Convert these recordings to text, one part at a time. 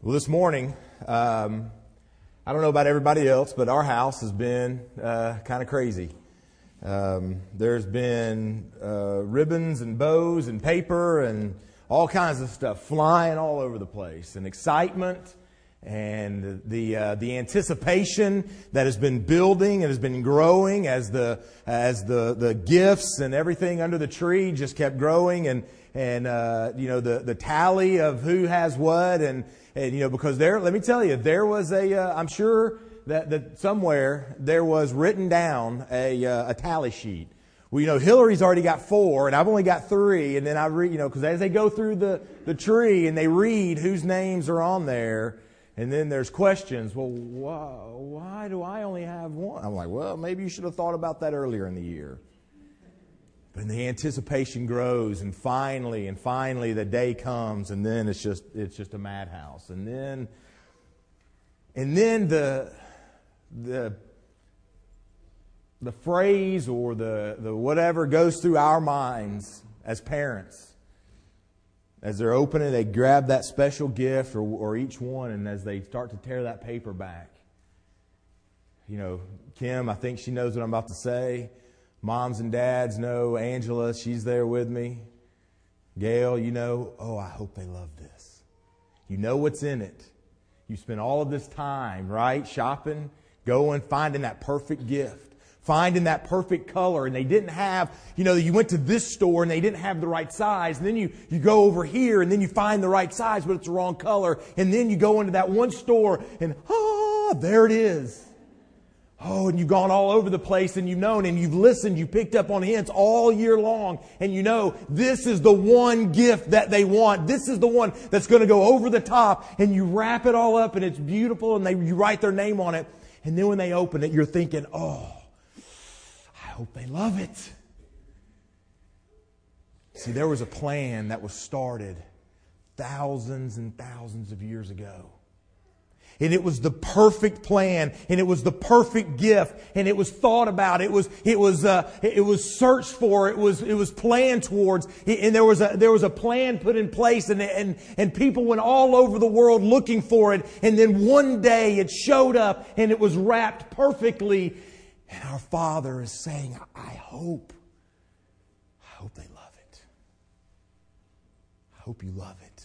Well, this morning, I don't know about everybody else, but our house has been kind of crazy. There's been ribbons and bows and paper and all kinds of stuff flying all over the place, and excitement and the anticipation that has been building and has been growing as the gifts and everything under the tree just kept growing, and the tally of who has what, and because let me tell you, there was I'm sure that somewhere there was written down a tally sheet. Well, Hillary's already got 4, and I've only got 3, and then I read, because as they go through the tree and they read whose names are on there, and then there's questions. Well, why do I only have 1? I'm like, well, maybe you should have thought about that earlier in the year. And the anticipation grows, and finally the day comes, and then it's just a madhouse. And then the phrase or the whatever goes through our minds as parents. As they're opening, they grab that special gift or each one, and as they start to tear that paper back. Kim, I think she knows what I'm about to say. Moms and dads know. Angela, she's there with me. Gail, I hope they love this. You know what's in it. You spend all of this time, right, shopping, going, finding that perfect gift, finding that perfect color. And they didn't have, you went to this store and they didn't have the right size. And then you go over here and then you find the right size, but it's the wrong color. And then you go into that one store and, there it is. Oh, and you've gone all over the place, and you've known, and you've listened, you picked up on hints all year long, and this is the one gift that they want. This is the one that's going to go over the top, and you wrap it all up, and it's beautiful, and you write their name on it. And then when they open it, you're thinking, I hope they love it. See, there was a plan that was started thousands and thousands of years ago. And it was the perfect plan, and it was the perfect gift, and it was thought about. It was searched for. It was planned towards, and there was a plan put in place, and people went all over the world looking for it. And then one day it showed up, and it was wrapped perfectly. And our Father is saying, I hope they love it. I hope you love it.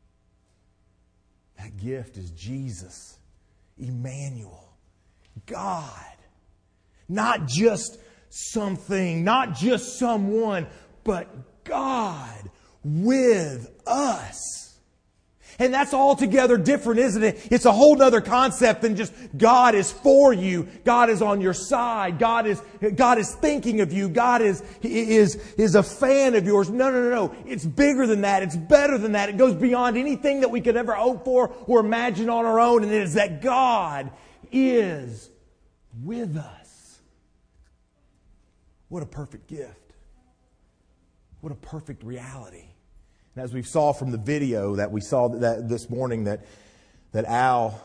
That gift is Jesus, Emmanuel, God. Not just something, not just someone, but God with us. And that's altogether different, isn't it? It's a whole other concept than just God is for you. God is on your side. God is thinking of you. God is a fan of yours. No. It's bigger than that. It's better than that. It goes beyond anything that we could ever hope for or imagine on our own. And it is that God is with us. What a perfect gift. What a perfect reality. And as we saw from the video that we saw that this morning that Al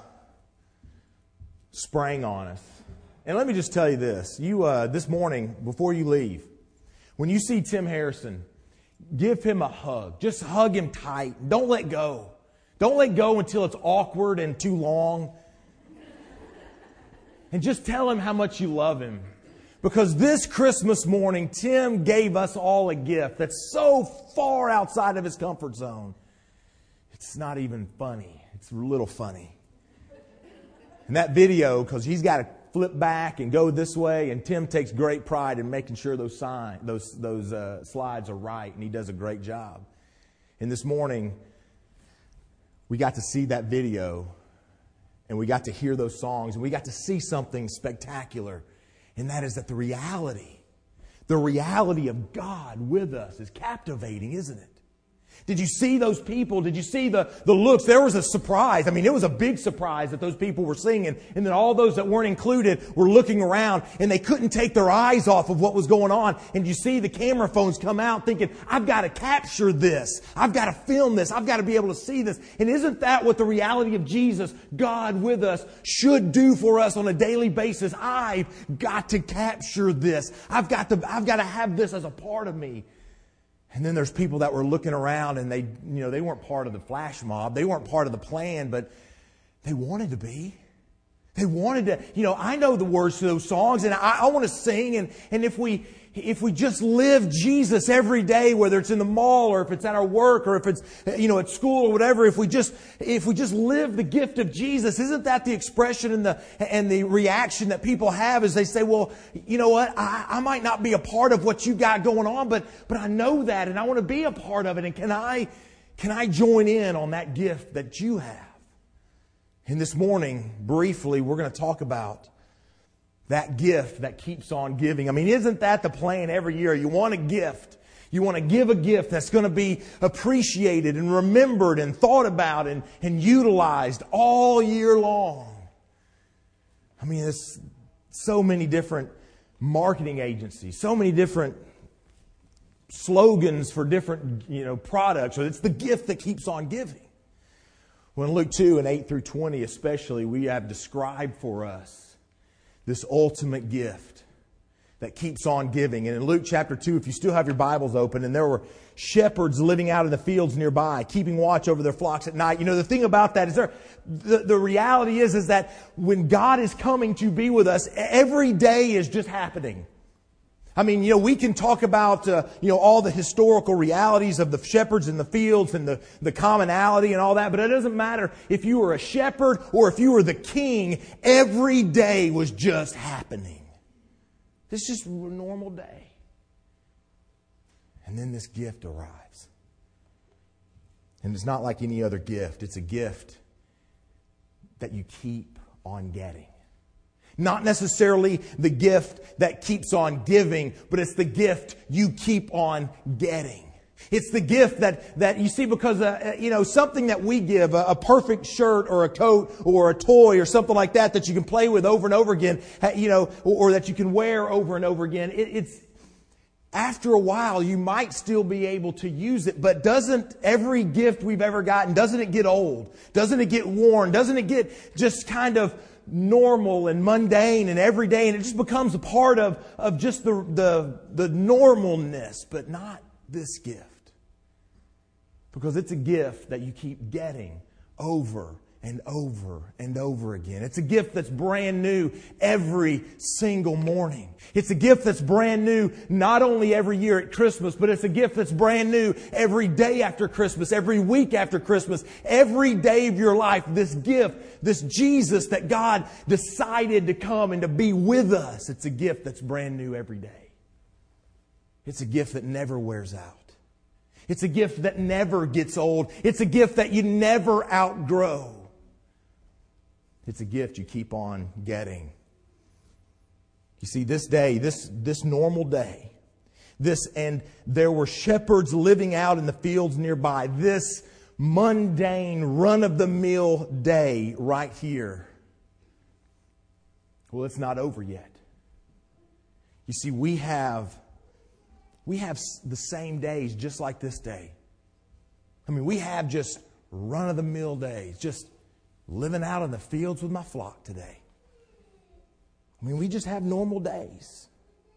sprang on us. And let me just tell you this. This morning, before you leave, when you see Tim Harrison, give him a hug. Just hug him tight. Don't let go. Don't let go until it's awkward and too long. And just tell him how much you love him. Because this Christmas morning, Tim gave us all a gift that's so far outside of his comfort zone. It's not even funny. It's a little funny. And that video, because he's got to flip back and go this way, and Tim takes great pride in making sure those slides are right, and he does a great job. And this morning, we got to see that video, and we got to hear those songs, and we got to see something spectacular. And that is that the reality of God with us is captivating, isn't it? Did you see those people? Did you see the looks? There was a surprise. I mean, it was a big surprise that those people were singing. And then all those that weren't included were looking around, and they couldn't take their eyes off of what was going on. And you see the camera phones come out thinking, I've got to capture this. I've got to film this. I've got to be able to see this. And isn't that what the reality of Jesus, God with us, should do for us on a daily basis? I've got to capture this. I've got to have this as a part of me. And then there's people that were looking around, and they weren't part of the flash mob. They weren't part of the plan, but They wanted to be. They wanted to, I know the words to those songs, and I want to sing. And if we just live Jesus every day, whether it's in the mall or if it's at our work or if it's, at school or whatever, if we just live the gift of Jesus, isn't that the expression and the reaction that people have as they say, well, you know what? I might not be a part of what you got going on, but I know that and I want to be a part of it. And can I join in on that gift that you have? And this morning, briefly, we're going to talk about that gift that keeps on giving. I mean, isn't that the plan every year? You want a gift. You want to give a gift that's going to be appreciated and remembered and thought about and utilized all year long. I mean, there's so many different marketing agencies, so many different slogans for different, products. So it's the gift that keeps on giving. Well, in Luke 2 and 8 through 20 especially, we have described for us this ultimate gift that keeps on giving. And in Luke chapter 2, if you still have your Bibles open, and there were shepherds living out in the fields nearby, keeping watch over their flocks at night. The thing about that is the reality is that when God is coming to be with us, every day is just happening. I mean, we can talk about, all the historical realities of the shepherds in the fields and the commonality and all that, but it doesn't matter if you were a shepherd or if you were the king, every day was just happening. This is just a normal day. And then this gift arrives. And it's not like any other gift. It's a gift that you keep on getting. Not necessarily the gift that keeps on giving, but it's the gift you keep on getting. It's the gift that you see because, something that we give, a perfect shirt or a coat or a toy or something like that you can play with over and over again, or that you can wear over and over again. It's after a while, you might still be able to use it, but doesn't every gift we've ever gotten, doesn't it get old? Doesn't it get worn? Doesn't it get just kind of normal and mundane and everyday, and it just becomes a part of just the normalness, but not this gift. Because it's a gift that you keep getting over and over and over again. It's a gift that's brand new every single morning. It's a gift that's brand new not only every year at Christmas, but it's a gift that's brand new every day after Christmas, every week after Christmas, every day of your life. This gift, this Jesus that God decided to come and to be with us, it's a gift that's brand new every day. It's a gift that never wears out. It's a gift that never gets old. It's a gift that you never outgrow. It's a gift you keep on getting. You see, this day, this normal day, and there were shepherds living out in the fields nearby. This mundane, run-of-the-mill day right here. Well, it's not over yet. You see, we have the same days just like this day. I mean, we have just run-of-the-mill days, just living out in the fields with my flock today. I mean, we just have normal days.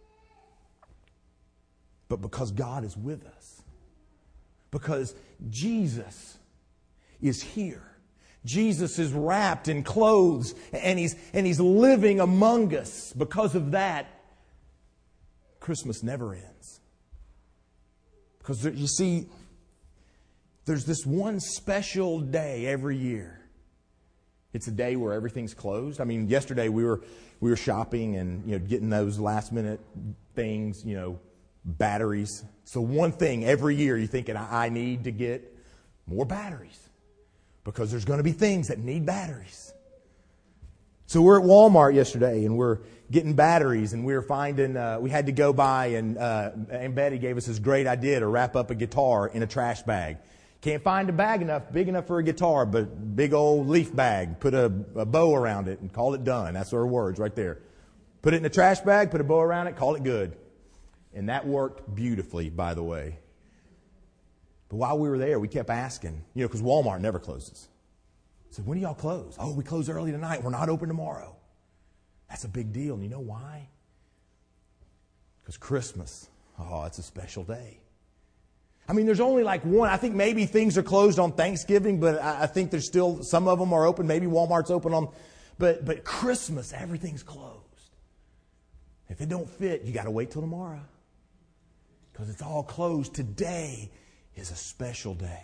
But because God is with us, because Jesus is here, Jesus is wrapped in clothes and he's living among us. Because of that, Christmas never ends. Because you see, there's this one special day every year. It's a day where everything's closed. I mean, yesterday we were shopping and getting those last minute things, batteries. So one thing every year you're thinking, I need to get more batteries because there's going to be things that need batteries. So we're at Walmart yesterday and we're getting batteries, and we were finding we had to go by, and Aunt Betty gave us this great idea to wrap up a guitar in a trash bag. Can't find a bag big enough for a guitar, but big old leaf bag. Put a bow around it and call it done. That's her words right there. Put it in a trash bag, put a bow around it, call it good. And that worked beautifully, by the way. But while we were there, we kept asking, because Walmart never closes. I said, when do y'all close? Oh, we close early tonight. We're not open tomorrow. That's a big deal. And you know why? Because Christmas, it's a special day. I mean, there's only like one. I think maybe things are closed on Thanksgiving, but I think there's still, some of them are open. Maybe Walmart's open on, but Christmas, everything's closed. If it don't fit, you got to wait till tomorrow. Because it's all closed. Today is a special day.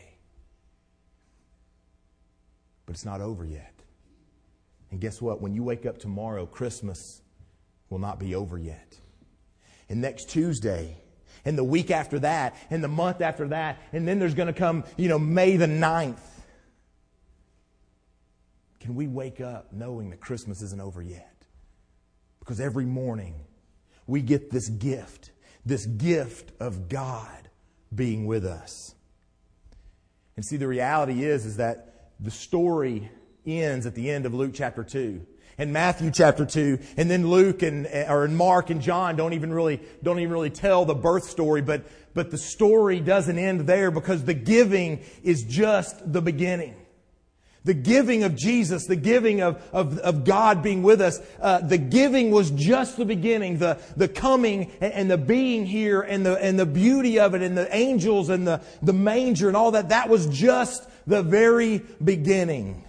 But it's not over yet. And guess what? When you wake up tomorrow, Christmas will not be over yet. And next Tuesday, and the week after that, and the month after that, and then there's going to come, May the 9th. Can we wake up knowing that Christmas isn't over yet? Because every morning we get this gift of God being with us. And see, the reality is that the story ends at the end of Luke chapter 2 and Matthew chapter 2, and then Luke and Mark and John don't even really tell the birth story, but the story doesn't end there, because the giving is just the beginning. The giving of Jesus, the giving of God being with us, the giving was just the beginning. The coming and the being here and the beauty of it, and the angels and the manger and all that was just the very beginning.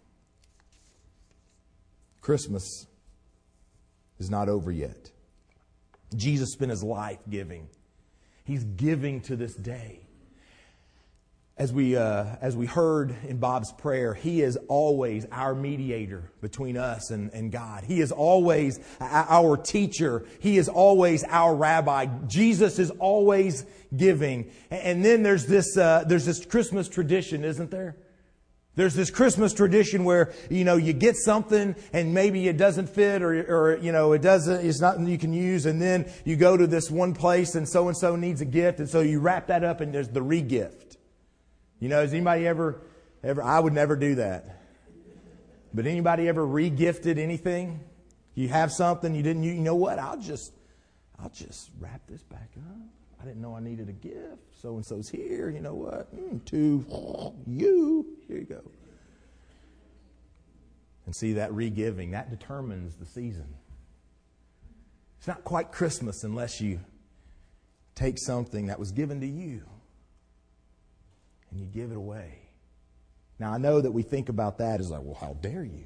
Christmas is not over yet. Jesus spent His life giving. He's giving to this day. As we heard in Bob's prayer, He is always our mediator between us and God. He is always our teacher. He is always our rabbi. Jesus is always giving. And then there's this Christmas tradition, isn't there? There's this Christmas tradition where, you get something and maybe it doesn't fit or it's not you can use, and then you go to this one place and so needs a gift, and so you wrap that up and there's the re-gift. Has anybody ever, I would never do that. But anybody ever re-gifted anything? You have something you didn't use, you know what? I'll just wrap this back up. I didn't know I needed a gift. So-and-so's here. You know what? To you. Here you go. And see, that re-giving, that determines the season. It's not quite Christmas unless you take something that was given to you and you give it away. Now, I know that we think about that as like, well, how dare you?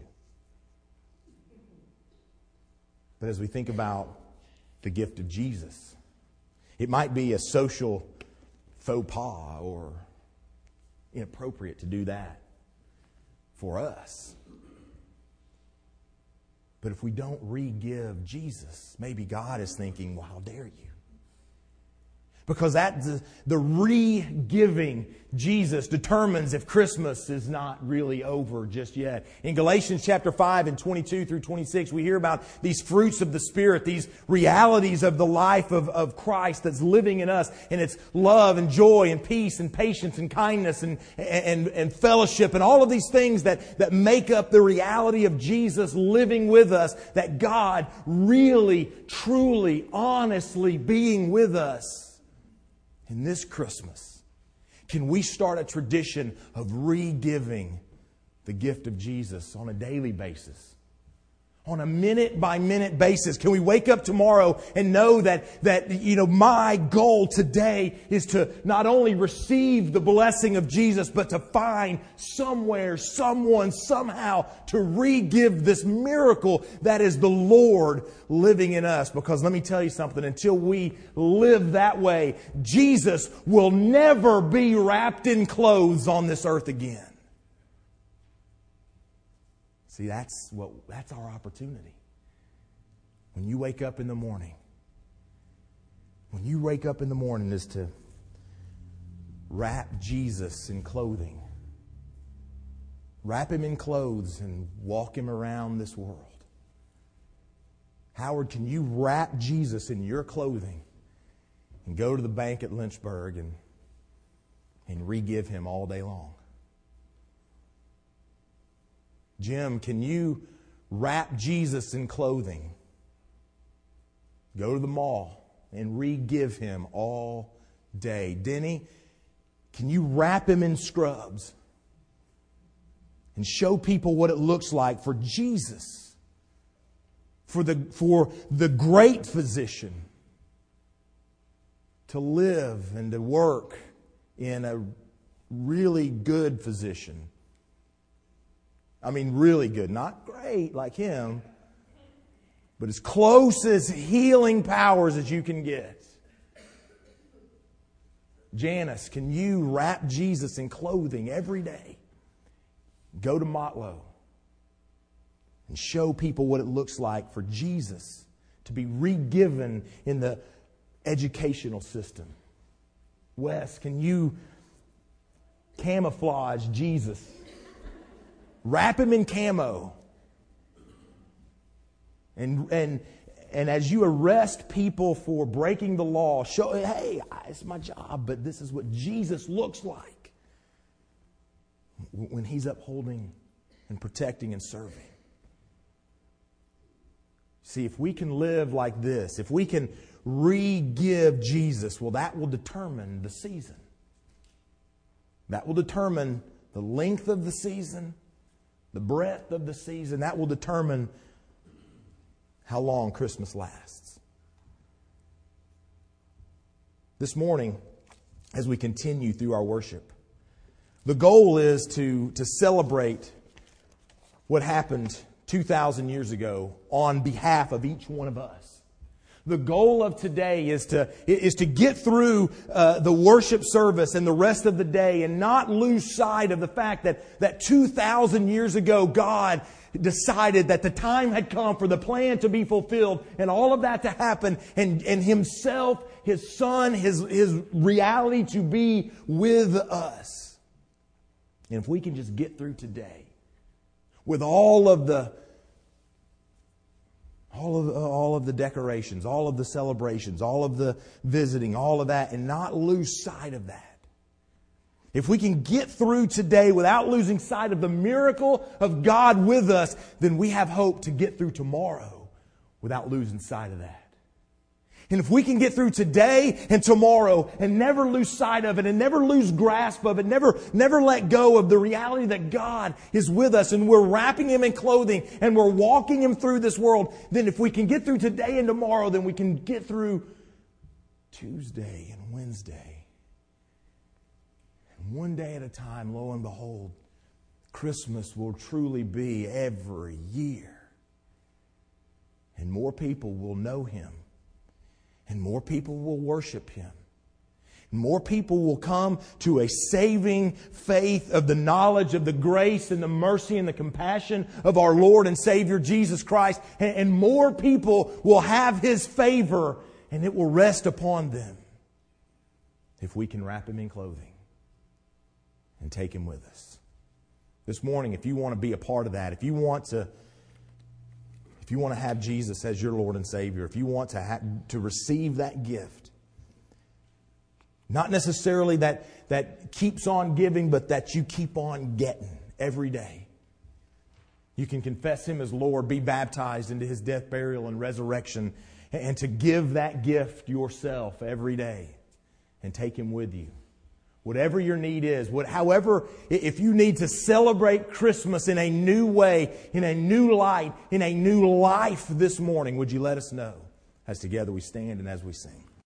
But as we think about the gift of Jesus, it might be a social faux pas or inappropriate to do that for us. But if we don't re-give Jesus, maybe God is thinking, well, how dare you? Because the re-giving Jesus determines if Christmas is not really over just yet. In Galatians chapter 5 and 22 through 26, we hear about these fruits of the Spirit, these realities of the life of Christ that's living in us. And it's love and joy and peace and patience and kindness and fellowship and all of these things that make up the reality of Jesus living with us, that God really, truly, honestly being with us. In this Christmas, can we start a tradition of re-giving the gift of Jesus on a daily basis? On a minute-by-minute basis? Can we wake up tomorrow and know that my goal today is to not only receive the blessing of Jesus, but to find somewhere, someone, somehow to re-give this miracle that is the Lord living in us? Because let me tell you something, until we live that way, Jesus will never be wrapped in clothes on this earth again. See, that's our opportunity. When you wake up in the morning, is to wrap Jesus in clothing. Wrap Him in clothes and walk Him around this world. Howard, can you wrap Jesus in your clothing and go to the bank at Lynchburg and re-give Him all day long? Jim, can you wrap Jesus in clothing? Go to the mall and re-give Him all day. Denny, can you wrap Him in scrubs and show people what it looks like for Jesus, for the great physician to live and to work in a really good physician. I mean, really good. Not great like him, but as close as healing powers as you can get. Janice, can you wrap Jesus in clothing every day? Go to Motlow and show people what it looks like for Jesus to be re-given in the educational system. Wes, can you camouflage Jesus? Wrap him in camo. And as you arrest people for breaking the law, show, hey, it's my job, but this is what Jesus looks like when He's upholding and protecting and serving. See, if we can live like this, if we can re-give Jesus, well, that will determine the season. That will determine the length of the season, the breadth of the season. That will determine how long Christmas lasts. This morning, as we continue through our worship, the goal is to celebrate what happened 2,000 years ago on behalf of each one of us. The goal of today is to get through the worship service and the rest of the day and not lose sight of the fact that 2,000 years ago God decided that the time had come for the plan to be fulfilled and all of that to happen, and Himself, His Son, His reality to be with us. And if we can just get through today with all of the decorations, all of the celebrations, all of the visiting, all of that, and not lose sight of that. If we can get through today without losing sight of the miracle of God with us, then we have hope to get through tomorrow without losing sight of that. And if we can get through today and tomorrow and never lose sight of it and never lose grasp of it, never let go of the reality that God is with us and we're wrapping Him in clothing and we're walking Him through this world, then if we can get through today and tomorrow, then we can get through Tuesday and Wednesday. And one day at a time, lo and behold, Christmas will truly be every year. And more people will know Him. And more people will worship Him. More people will come to a saving faith of the knowledge of the grace and the mercy and the compassion of our Lord and Savior Jesus Christ. And more people will have His favor, and it will rest upon them if we can wrap Him in clothing and take Him with us. This morning, if you want to be a part of that, if you want to have Jesus as your Lord and Savior, if you want to receive that gift, not necessarily that keeps on giving, but that you keep on getting every day. You can confess Him as Lord, be baptized into His death, burial, and resurrection, and to give that gift yourself every day and take Him with you. Whatever your need is, however, if you need to celebrate Christmas in a new way, in a new light, in a new life this morning, would you let us know as together we stand and as we sing?